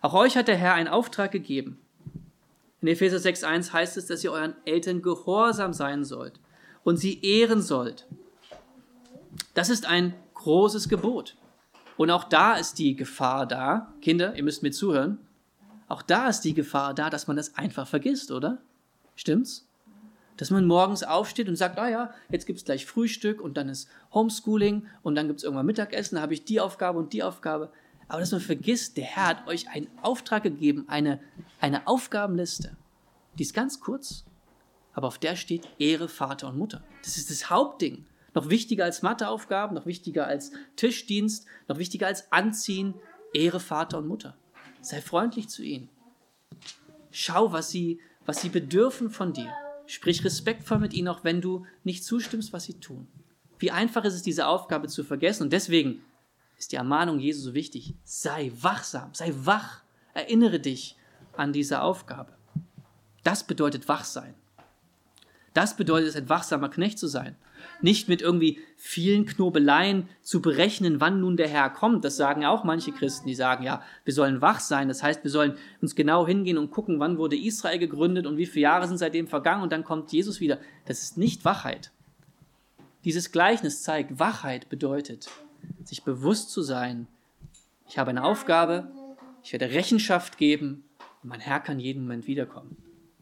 Auch euch hat der Herr einen Auftrag gegeben. In Epheser sechs eins heißt es, dass ihr euren Eltern gehorsam sein sollt und sie ehren sollt. Das ist ein großes Gebot. Und auch da ist die Gefahr da, Kinder, ihr müsst mir zuhören, auch da ist die Gefahr da, dass man das einfach vergisst, oder? Stimmt's? Dass man morgens aufsteht und sagt, ah ja, jetzt gibt es gleich Frühstück und dann ist Homeschooling und dann gibt es irgendwann Mittagessen, da habe ich die Aufgabe und die Aufgabe. Aber dass man vergisst, der Herr hat euch einen Auftrag gegeben, eine, eine Aufgabenliste. Die ist ganz kurz, aber auf der steht Ehre Vater und Mutter. Das ist das Hauptding. Noch wichtiger als Matheaufgaben, noch wichtiger als Tischdienst, noch wichtiger als Anziehen, Ehre Vater und Mutter. Sei freundlich zu ihnen. Schau, was sie, was sie bedürfen von dir. Sprich respektvoll mit ihnen, auch wenn du nicht zustimmst, was sie tun. Wie einfach ist es, diese Aufgabe zu vergessen. Und deswegen ist die Ermahnung Jesu so wichtig. Sei wachsam, sei wach. Erinnere dich an diese Aufgabe. Das bedeutet wach sein. Das bedeutet es, ein wachsamer Knecht zu sein. Nicht mit irgendwie vielen Knobeleien zu berechnen, wann nun der Herr kommt. Das sagen auch manche Christen, die sagen, ja, wir sollen wach sein. Das heißt, wir sollen uns genau hingehen und gucken, wann wurde Israel gegründet und wie viele Jahre sind seitdem vergangen und dann kommt Jesus wieder. Das ist nicht Wachheit. Dieses Gleichnis zeigt, Wachheit bedeutet, sich bewusst zu sein, ich habe eine Aufgabe, ich werde Rechenschaft geben und mein Herr kann jeden Moment wiederkommen.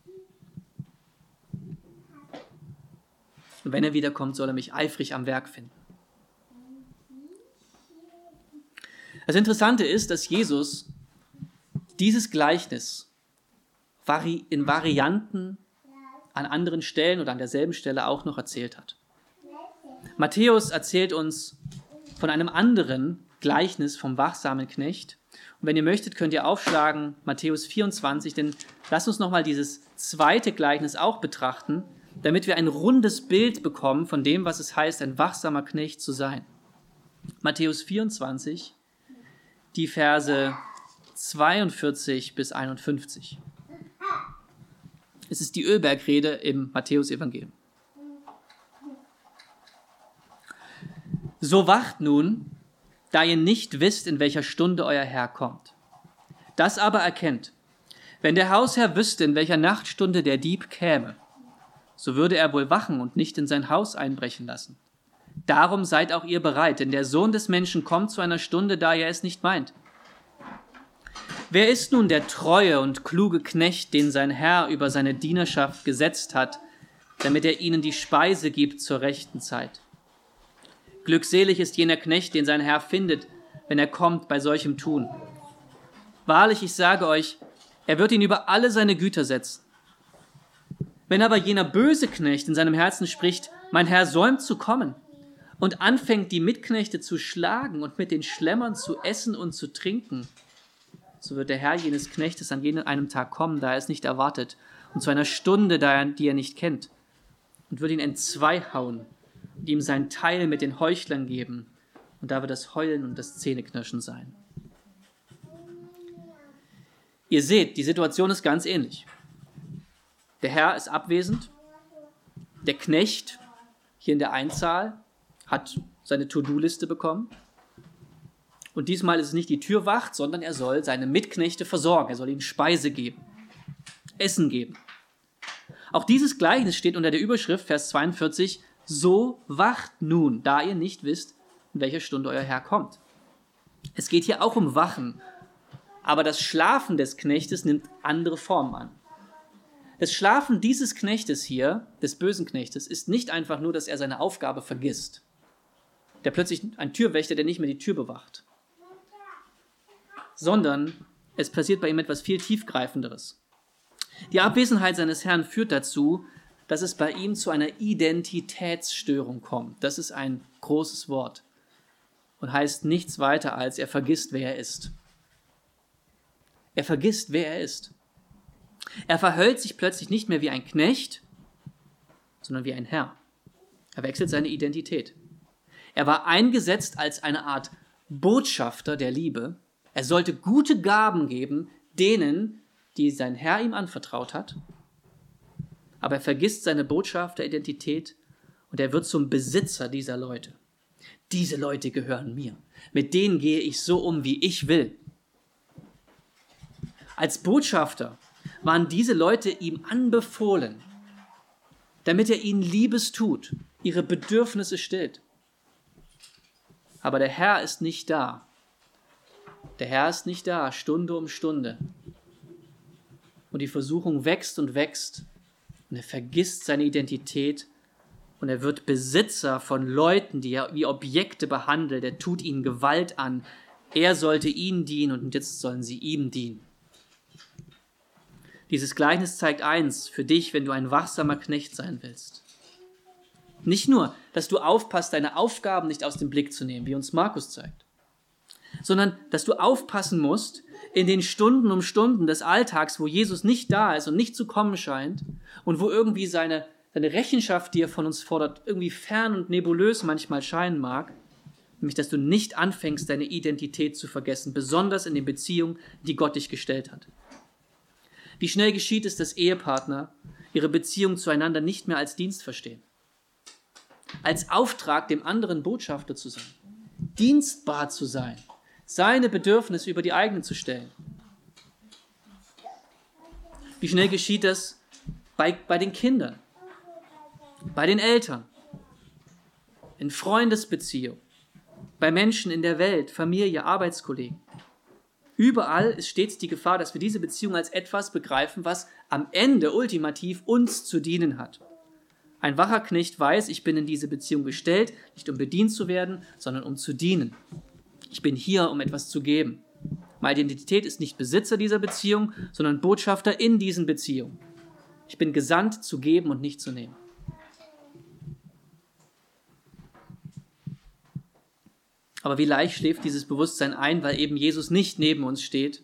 Und wenn er wiederkommt, soll er mich eifrig am Werk finden. Das Interessante ist, dass Jesus dieses Gleichnis in Varianten an anderen Stellen oder an derselben Stelle auch noch erzählt hat. Matthäus erzählt uns von einem anderen Gleichnis vom wachsamen Knecht. Und wenn ihr möchtet, könnt ihr aufschlagen Matthäus vierundzwanzig, denn lasst uns nochmal dieses zweite Gleichnis auch betrachten, damit wir ein rundes Bild bekommen von dem, was es heißt, ein wachsamer Knecht zu sein. Matthäus vierundzwanzig, die Verse zweiundvierzig bis einundfünfzig. Es ist die Ölbergrede im Matthäus-Evangelium. So wacht nun, da ihr nicht wisst, in welcher Stunde euer Herr kommt. Das aber erkennt, wenn der Hausherr wüsste, in welcher Nachtstunde der Dieb käme, so würde er wohl wachen und nicht in sein Haus einbrechen lassen. Darum seid auch ihr bereit, denn der Sohn des Menschen kommt zu einer Stunde, da er es nicht meint. Wer ist nun der treue und kluge Knecht, den sein Herr über seine Dienerschaft gesetzt hat, damit er ihnen die Speise gibt zur rechten Zeit? Glückselig ist jener Knecht, den sein Herr findet, wenn er kommt bei solchem Tun. Wahrlich, ich sage euch, er wird ihn über alle seine Güter setzen. Wenn aber jener böse Knecht in seinem Herzen spricht, mein Herr säumt zu kommen, und anfängt, die Mitknechte zu schlagen und mit den Schlemmern zu essen und zu trinken, so wird der Herr jenes Knechtes an jenem einem Tag kommen, da er es nicht erwartet, und zu einer Stunde, da er, die er nicht kennt, und wird ihn entzwei hauen und ihm sein Teil mit den Heuchlern geben, und da wird das Heulen und das Zähneknirschen sein. Ihr seht, die Situation ist ganz ähnlich. Der Herr ist abwesend, der Knecht, hier in der Einzahl, hat seine To-Do-Liste bekommen. Und diesmal ist es nicht die Türwacht, sondern er soll seine Mitknechte versorgen. Er soll ihnen Speise geben, Essen geben. Auch dieses Gleichnis steht unter der Überschrift, Vers zweiundvierzig, so wacht nun, da ihr nicht wisst, in welcher Stunde euer Herr kommt. Es geht hier auch um Wachen, aber das Schlafen des Knechtes nimmt andere Formen an. Das Schlafen dieses Knechtes hier, des bösen Knechtes, ist nicht einfach nur, dass er seine Aufgabe vergisst. Der plötzlich ein Türwächter, der nicht mehr die Tür bewacht. Sondern es passiert bei ihm etwas viel Tiefgreifenderes. Die Abwesenheit seines Herrn führt dazu, dass es bei ihm zu einer Identitätsstörung kommt. Das ist ein großes Wort und heißt nichts weiter als, er vergisst, wer er ist. Er vergisst, wer er ist. Er verhält sich plötzlich nicht mehr wie ein Knecht, sondern wie ein Herr. Er wechselt seine Identität. Er war eingesetzt als eine Art Botschafter der Liebe. Er sollte gute Gaben geben, denen, die sein Herr ihm anvertraut hat. Aber er vergisst seine Botschafteridentität und er wird zum Besitzer dieser Leute. Diese Leute gehören mir. Mit denen gehe ich so um, wie ich will. Als Botschafter waren diese Leute ihm anbefohlen, damit er ihnen Liebes tut, ihre Bedürfnisse stillt. Aber der Herr ist nicht da. Der Herr ist nicht da, Stunde um Stunde. Und die Versuchung wächst und wächst. Und er vergisst seine Identität. Und er wird Besitzer von Leuten, die er wie Objekte behandelt. Er tut ihnen Gewalt an. Er sollte ihnen dienen und jetzt sollen sie ihm dienen. Dieses Gleichnis zeigt eins für dich, wenn du ein wachsamer Knecht sein willst. Nicht nur, dass du aufpasst, deine Aufgaben nicht aus dem Blick zu nehmen, wie uns Markus zeigt, sondern dass du aufpassen musst in den Stunden um Stunden des Alltags, wo Jesus nicht da ist und nicht zu kommen scheint und wo irgendwie seine, seine Rechenschaft, die er von uns fordert, irgendwie fern und nebulös manchmal scheinen mag, nämlich dass du nicht anfängst, deine Identität zu vergessen, besonders in den Beziehungen, die Gott dich gestellt hat. Wie schnell geschieht es, dass Ehepartner ihre Beziehung zueinander nicht mehr als Dienst verstehen? Als Auftrag, dem anderen Botschafter zu sein, dienstbar zu sein, seine Bedürfnisse über die eigenen zu stellen. Wie schnell geschieht das bei, bei den Kindern, bei den Eltern, in Freundesbeziehungen, bei Menschen in der Welt, Familie, Arbeitskollegen. Überall ist stets die Gefahr, dass wir diese Beziehung als etwas begreifen, was am Ende ultimativ uns zu dienen hat. Ein wacher Knecht weiß, ich bin in diese Beziehung gestellt, nicht um bedient zu werden, sondern um zu dienen. Ich bin hier, um etwas zu geben. Meine Identität ist nicht Besitzer dieser Beziehung, sondern Botschafter in diesen Beziehungen. Ich bin gesandt, zu geben und nicht zu nehmen. Aber wie leicht schläft dieses Bewusstsein ein, weil eben Jesus nicht neben uns steht.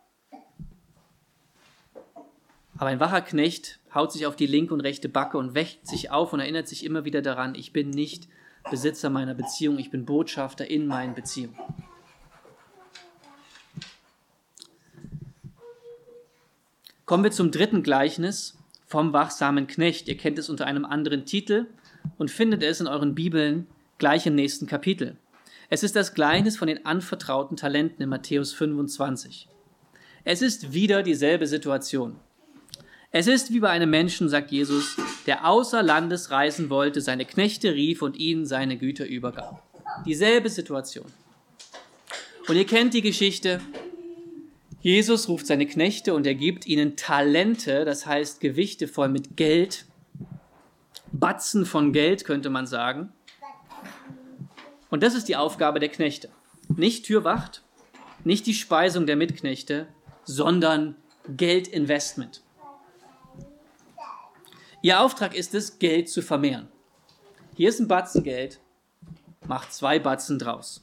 Aber ein wacher Knecht haut sich auf die linke und rechte Backe und weckt sich auf und erinnert sich immer wieder daran, ich bin nicht Besitzer meiner Beziehung, ich bin Botschafter in meinen Beziehungen. Kommen wir zum dritten Gleichnis vom wachsamen Knecht. Ihr kennt es unter einem anderen Titel und findet es in euren Bibeln gleich im nächsten Kapitel. Es ist das Gleichnis von den anvertrauten Talenten in Matthäus fünfundzwanzig. Es ist wieder dieselbe Situation. Es ist wie bei einem Menschen, sagt Jesus, der außer Landes reisen wollte, seine Knechte rief und ihnen seine Güter übergab. Dieselbe Situation. Und ihr kennt die Geschichte. Jesus ruft seine Knechte und er gibt ihnen Talente, das heißt Gewichte voll mit Geld, Batzen von Geld, könnte man sagen. Und das ist die Aufgabe der Knechte. Nicht Türwacht, nicht die Speisung der Mitknechte, sondern Geldinvestment. Ihr Auftrag ist es, Geld zu vermehren. Hier ist ein Batzen Geld, macht zwei Batzen draus.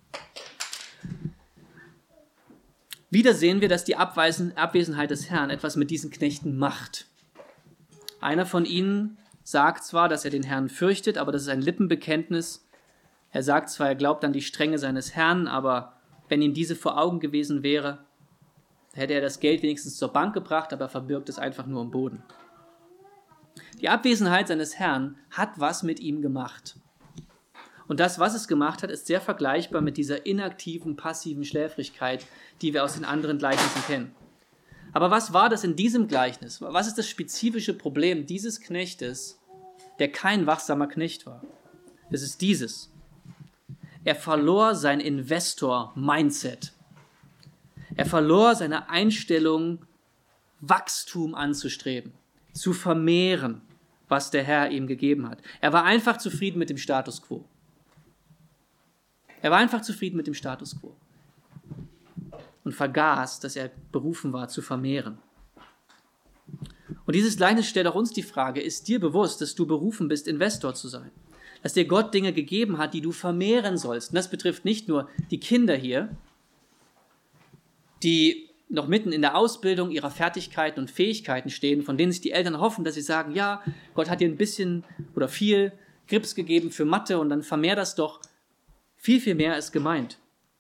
Wieder sehen wir, dass die Abwesenheit des Herrn etwas mit diesen Knechten macht. Einer von ihnen sagt zwar, dass er den Herrn fürchtet, aber das ist ein Lippenbekenntnis. Er sagt zwar, er glaubt an die Strenge seines Herrn, aber wenn ihm diese vor Augen gewesen wäre, hätte er das Geld wenigstens zur Bank gebracht, aber er verbirgt es einfach nur im Boden. Die Abwesenheit seines Herrn hat was mit ihm gemacht. Und das, was es gemacht hat, ist sehr vergleichbar mit dieser inaktiven, passiven Schläfrigkeit, die wir aus den anderen Gleichnissen kennen. Aber was war das in diesem Gleichnis? Was ist das spezifische Problem dieses Knechtes, der kein wachsamer Knecht war? Es ist dieses. Er verlor sein Investor-Mindset. Er verlor seine Einstellung, Wachstum anzustreben, zu vermehren, was der Herr ihm gegeben hat. Er war einfach zufrieden mit dem Status quo. Er war einfach zufrieden mit dem Status quo und vergaß, dass er berufen war, zu vermehren. Und dieses Gleichnis stellt auch uns die Frage, ist dir bewusst, dass du berufen bist, Investor zu sein? Dass dir Gott Dinge gegeben hat, die du vermehren sollst. Und das betrifft nicht nur die Kinder hier, die noch mitten in der Ausbildung ihrer Fertigkeiten und Fähigkeiten stehen, von denen sich die Eltern hoffen, dass sie sagen, ja, Gott hat dir ein bisschen oder viel Grips gegeben für Mathe und dann vermehr das doch. Viel, viel mehr ist gemeint.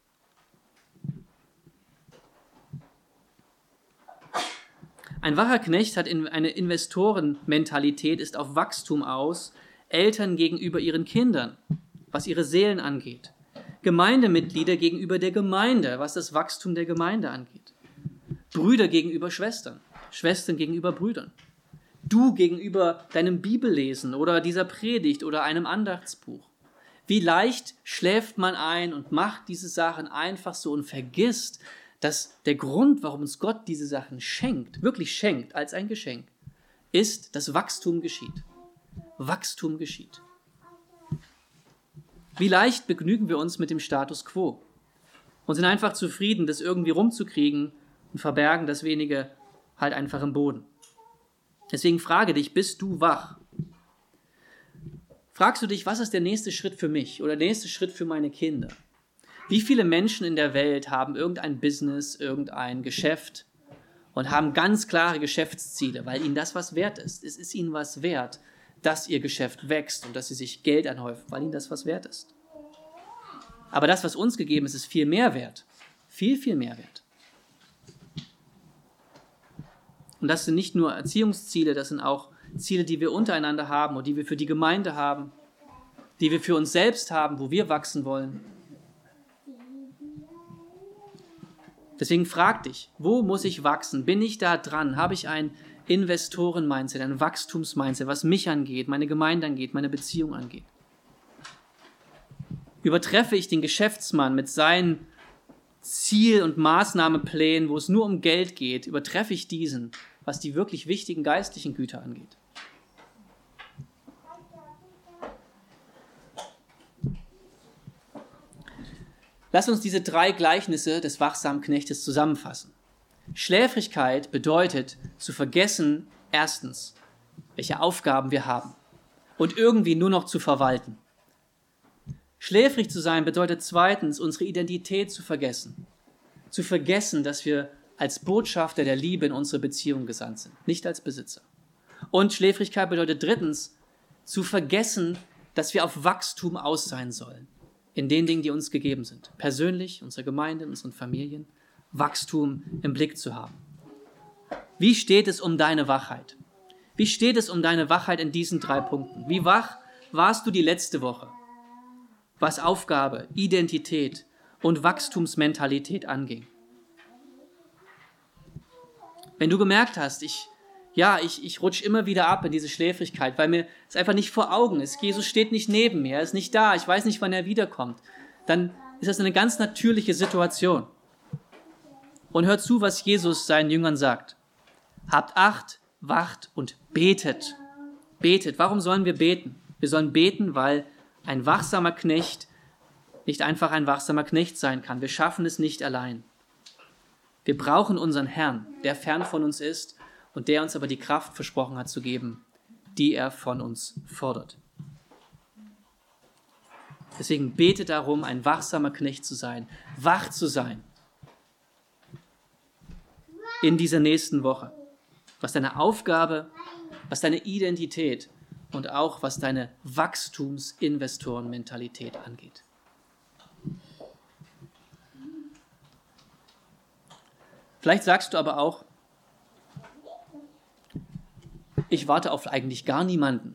Ein wacher Knecht hat eine Investorenmentalität, ist auf Wachstum aus, Eltern gegenüber ihren Kindern, was ihre Seelen angeht. Gemeindemitglieder gegenüber der Gemeinde, was das Wachstum der Gemeinde angeht. Brüder gegenüber Schwestern, Schwestern gegenüber Brüdern, du gegenüber deinem Bibellesen oder dieser Predigt oder einem Andachtsbuch. Wie leicht schläft man ein und macht diese Sachen einfach so und vergisst, dass der Grund, warum uns Gott diese Sachen schenkt, wirklich schenkt als ein Geschenk, ist, dass Wachstum geschieht. Wachstum geschieht. Wie leicht begnügen wir uns mit dem Status quo und sind einfach zufrieden, das irgendwie rumzukriegen und verbergen das Wenige halt einfach im Boden. Deswegen frage dich, bist du wach? Fragst du dich, was ist der nächste Schritt für mich oder der nächste Schritt für meine Kinder? Wie viele Menschen in der Welt haben irgendein Business, irgendein Geschäft und haben ganz klare Geschäftsziele, weil ihnen das was wert ist. Es ist ihnen was wert, dass ihr Geschäft wächst und dass sie sich Geld anhäufen, weil ihnen das was wert ist. Aber das, was uns gegeben ist, ist viel mehr wert. Viel, viel mehr wert. Und das sind nicht nur Erziehungsziele, das sind auch Ziele, die wir untereinander haben und die wir für die Gemeinde haben, die wir für uns selbst haben, wo wir wachsen wollen. Deswegen frag dich, wo muss ich wachsen? Bin ich da dran? Habe ich ein Investoren-Mindset, ein Wachstums-Mindset, was mich angeht, meine Gemeinde angeht, meine Beziehung angeht? Übertreffe ich den Geschäftsmann mit seinen Ziel- und Maßnahmenplänen, wo es nur um Geld geht, übertreffe ich diesen, was die wirklich wichtigen geistlichen Güter angeht? Lass uns diese drei Gleichnisse des wachsamen Knechtes zusammenfassen. Schläfrigkeit bedeutet, zu vergessen, erstens, welche Aufgaben wir haben und irgendwie nur noch zu verwalten. Schläfrig zu sein bedeutet zweitens, unsere Identität zu vergessen. Zu vergessen, dass wir als Botschafter der Liebe in unsere Beziehung gesandt sind, nicht als Besitzer. Und Schläfrigkeit bedeutet drittens, zu vergessen, dass wir auf Wachstum aus sein sollen. In den Dingen, die uns gegeben sind. Persönlich, unsere Gemeinde, in unseren Familien. Wachstum im Blick zu haben. Wie steht es um deine Wachheit? Wie steht es um deine Wachheit in diesen drei Punkten? Wie wach warst du die letzte Woche? Was Aufgabe, Identität und Wachstumsmentalität anging. Wenn du gemerkt hast, ich, ja, ich, ich rutsche immer wieder ab in diese Schläfrigkeit, weil mir es einfach nicht vor Augen ist. Jesus steht nicht neben mir, er ist nicht da, ich weiß nicht, wann er wiederkommt. Dann ist das eine ganz natürliche Situation. Und hört zu, was Jesus seinen Jüngern sagt. Habt Acht, wacht und betet. Betet. Warum sollen wir beten? Wir sollen beten, weil ein wachsamer Knecht nicht einfach ein wachsamer Knecht sein kann. Wir schaffen es nicht allein. Wir brauchen unseren Herrn, der fern von uns ist und der uns aber die Kraft versprochen hat zu geben, die er von uns fordert. Deswegen bete darum, ein wachsamer Knecht zu sein, wach zu sein in dieser nächsten Woche, was deine Aufgabe, was deine Identität und auch was deine Wachstumsinvestorenmentalität angeht. Vielleicht sagst du aber auch, ich warte auf eigentlich gar niemanden.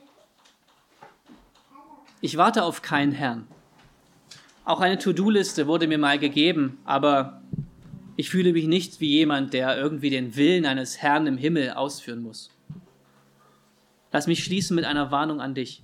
Ich warte auf keinen Herrn. Auch eine To-Do-Liste wurde mir mal gegeben, aber ich fühle mich nicht wie jemand, der irgendwie den Willen eines Herrn im Himmel ausführen muss. Lass mich schließen mit einer Warnung an dich.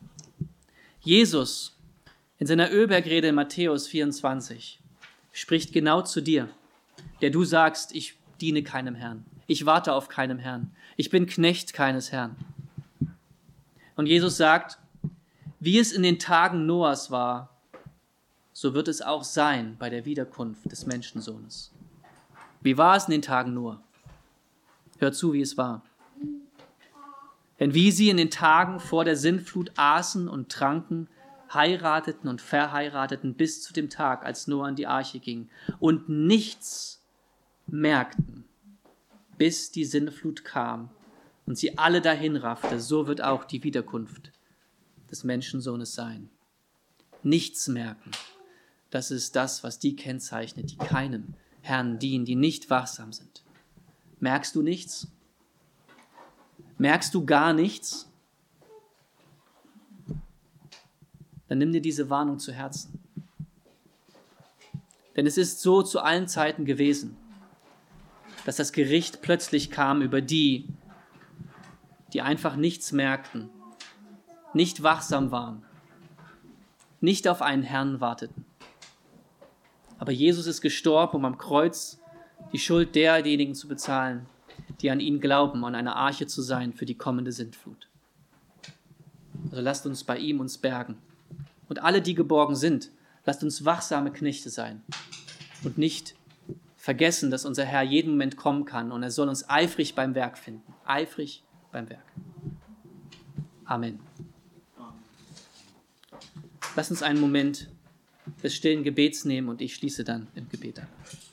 Jesus in seiner Ölbergrede in Matthäus vierundzwanzig spricht genau zu dir, der du sagst, ich diene keinem Herrn, ich warte auf keinem Herrn, ich bin Knecht keines Herrn. Und Jesus sagt, wie es in den Tagen Noahs war, so wird es auch sein bei der Wiederkunft des Menschensohnes. Wie war es in den Tagen Noah? Hör zu, wie es war. Denn wie sie in den Tagen vor der Sintflut aßen und tranken, heirateten und verheirateten bis zu dem Tag, als Noah in die Arche ging und nichts merkten, bis die Sintflut kam und sie alle dahin raffte, so wird auch die Wiederkunft des Menschensohnes sein. Nichts merken, das ist das, was die kennzeichnet, die keinem Herrn dienen, die nicht wachsam sind. Merkst du nichts? Merkst du gar nichts? Dann nimm dir diese Warnung zu Herzen. Denn es ist so zu allen Zeiten gewesen. dass das Gericht plötzlich kam über die, die einfach nichts merkten, nicht wachsam waren, nicht auf einen Herrn warteten. Aber Jesus ist gestorben, um am Kreuz die Schuld derjenigen zu bezahlen, die an ihn glauben, an einer Arche zu sein für die kommende Sintflut. Also lasst uns bei ihm uns bergen. Und alle, die geborgen sind, lasst uns wachsame Knechte sein und nicht vergessen, dass unser Herr jeden Moment kommen kann und er soll uns eifrig beim Werk finden. Eifrig beim Werk. Amen. Lasst uns einen Moment des stillen Gebets nehmen und ich schließe dann im Gebet ab.